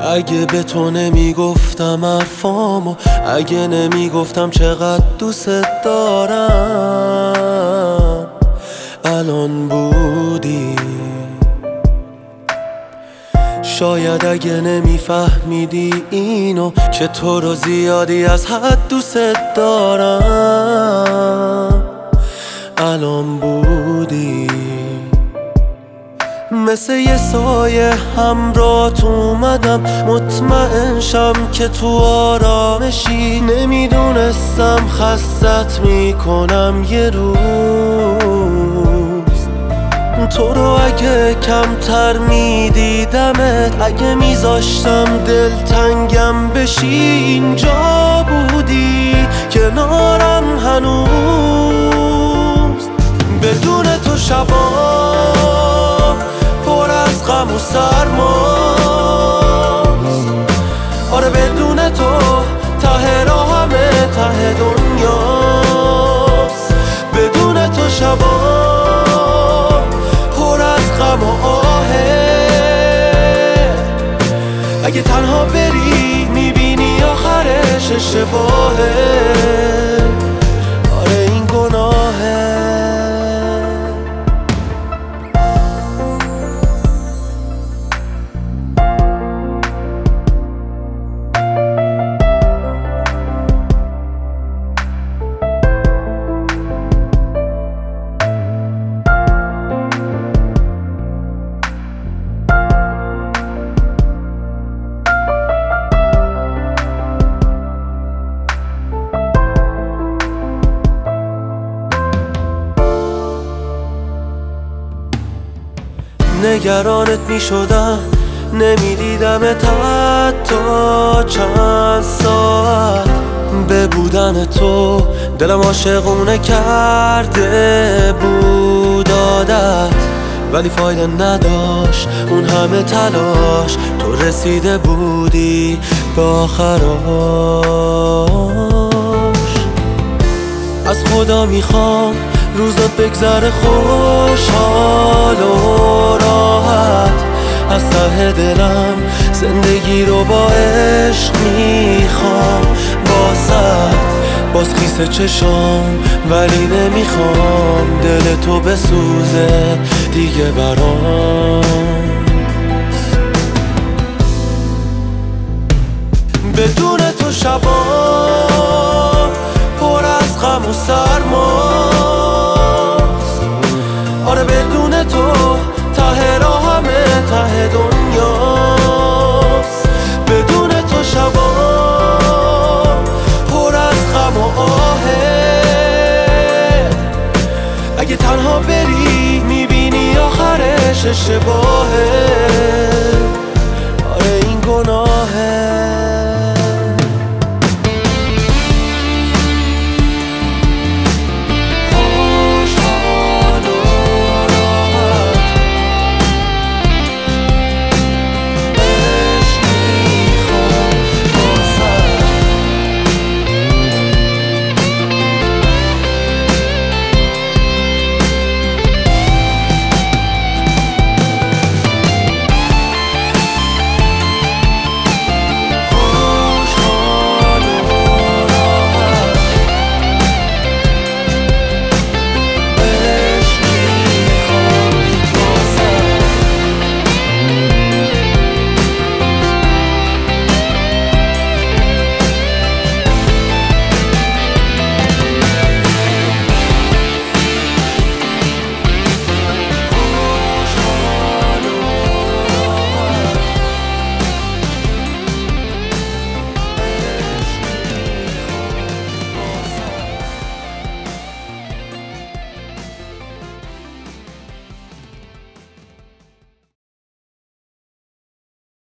اگه به تو نمیگفتم حرفامو، اگه نمیگفتم چقدر دوست دارم، الان بودی. شاید اگه نمیفهمیدی اینو، که تو رو زیادی از حد دوست دارم، الان بودی. مثل یه سایه همراهت اومدم، مطمئن شم که تو آرامشی. نمیدونستم خستت میکنم یه روز. تو رو اگه کمتر میدیدمت، اگه میذاشتم دلتنگم بشی، اینجا بودی کنارم هنوز. بدون تو شبا پر از غم و سرماست. آره بدون تو ته راه همه ته دنیاست. بدون تو شبا پر از غم و آهه. اگه تنها بری میبینی آخرش اشتباهه. آره این گناهه. نگرانت می شدم، نمیدیدمت حتی چند ساعت. به بودن تو دلم عاشقونه کرده بود عادت، ولی فایده نداشت اون همه تلاش. تو رسیده بودی به آخراش. از خدا میخوام روزات بگذره خوشحال و راحت. از ته دلم زندگی رو با عشق میخوام واسط. باز خیس چشام ولی نمیخوام دل تو بسوزه دیگه برام. بدون تو شبا پر از غم و سرماست. آره بدون تو ته راه همه ته دنیاست. بدون تو شبا پر از غم و آهه. اگه تنها بری میبینی آخرش اشتباهه.